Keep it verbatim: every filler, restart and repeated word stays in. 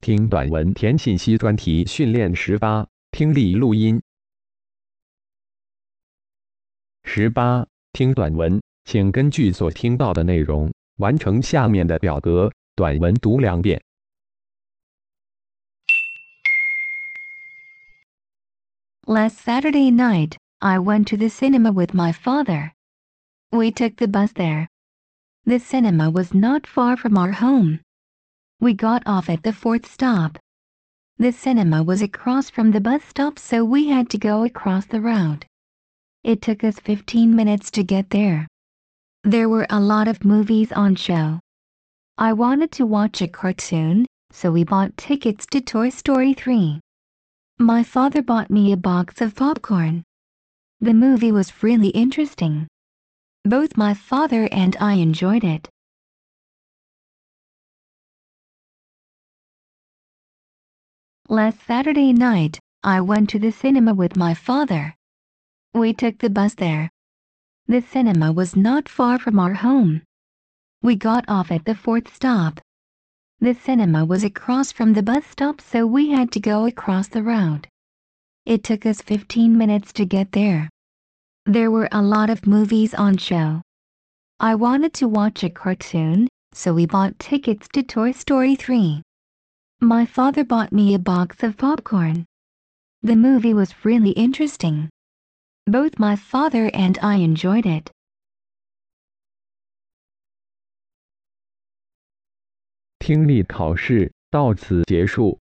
听短文填信息专题训练十八，听力录音。十八，听短文，请根据所听到的内容，完成下面的表格，短文读两遍。 Last Saturday night, I went to the cinema with my father. We took the bus there. The cinema was not far from our home. We got off at the fourth stop. The cinema was across from the bus stop, so we had to go across the road. It took us fifteen minutes to get there. There were a lot of movies on show. I wanted to watch a cartoon, so we bought tickets to Toy Story three. My father bought me a box of popcorn. The movie was really interesting. Both my father and I enjoyed it. Last Saturday night, I went to the cinema with my father. We took the bus there. The cinema was not far from our home. We got off at the fourth stop. The cinema was across from the bus stop, so we had to go across the road. It took us fifteen minutes to get there. There were a lot of movies on show. I wanted to watch a cartoon, so we bought tickets to Toy Story three. My father bought me a box of popcorn. The movie was really interesting. Both my father and I enjoyed it. 听力考试到此结束。